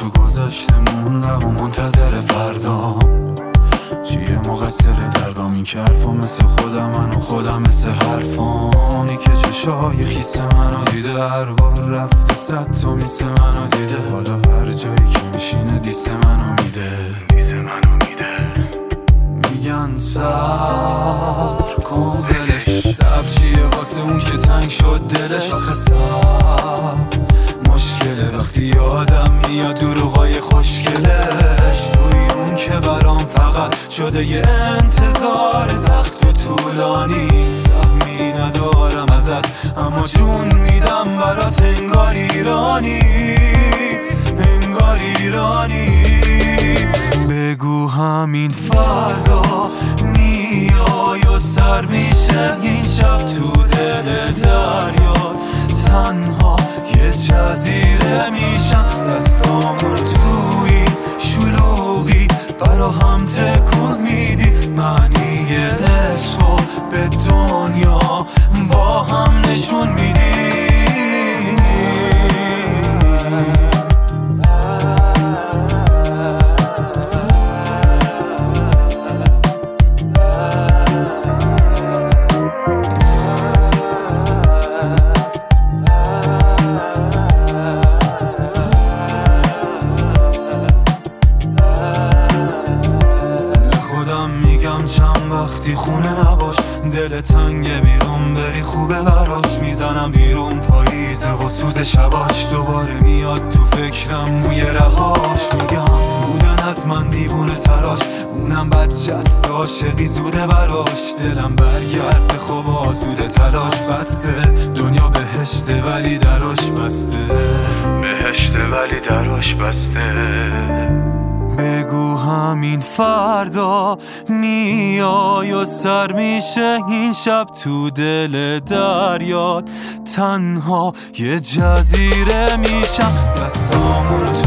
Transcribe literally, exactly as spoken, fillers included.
تو گذشته موندم و منتظر فردام. چیه مقصر دردام؟ این که حرفا مثل خودم من و خودم مثل حرفام. ای که چشای خیس منو دیده، هر بار رفته صد تا میسه منو دیده. حالا هر جایی که میشینه دیسه منو میده، دیسه منو میده. میگن صبر کن دلش، صبر چیه واسه اون که تنگ شد دلش؟ آخه صبر مشکله وقتی یادم میاد دروغای خوشگلش. توی اون که برام فقط شده یه انتظار سخت و طولانی. سهمی ندارم ازت اما جون میدم برات، انگار ایرانی، انگار ایرانی. بگو همین فردا میای و سر میشه این شب تو دل دریا. تنها یه جزیره میشم، دستامون توی شلوغی برا هم تکون میدی. معنی عشقو به دنیا با هم نشون میدی. میگم چند وقتی خونه نباش، دل تنگ بیرون بری خوبه براش. میزنم بیرون پاییزه و سوز شباش، دوباره میاد تو فکرم موی رهاش. میگم بودن از من دیوونه تراش، اونم بچه است عاشقی زوده براش. دلم برگرد خواب آسوده تلاش، بسته دنیا بهشته ولی دراش بسته، بهشته ولی دراش بسته. بگو همین فردا میای و سر میشه این شب تو دل دریات. تنها یه جزیره میشم، دستامون